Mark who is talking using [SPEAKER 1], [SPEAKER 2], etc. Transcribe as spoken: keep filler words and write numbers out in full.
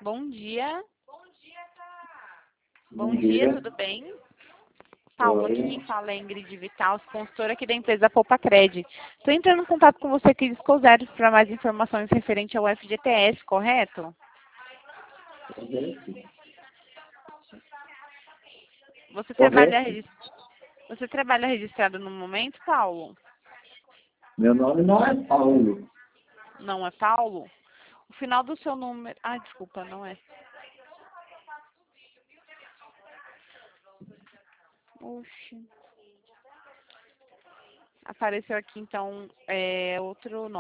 [SPEAKER 1] Bom dia.
[SPEAKER 2] Bom
[SPEAKER 1] Bom dia,
[SPEAKER 2] dia.
[SPEAKER 1] tudo bem? Paulo, aqui
[SPEAKER 2] Oi.
[SPEAKER 1] quem fala é Ingrid Vital, consultora aqui da empresa Poupa Cred. Estou entrando em contato com você aqui de Escosero para mais informações referente ao F G T S, correto?
[SPEAKER 2] Correto.
[SPEAKER 1] Você trabalha,
[SPEAKER 2] Correto.
[SPEAKER 1] regis- você trabalha registrado no momento, Paulo?
[SPEAKER 2] Meu nome não é Paulo.
[SPEAKER 1] Não é Paulo? O final do seu número... Ah, desculpa, não é. Oxi. Apareceu aqui, então, é outro nome.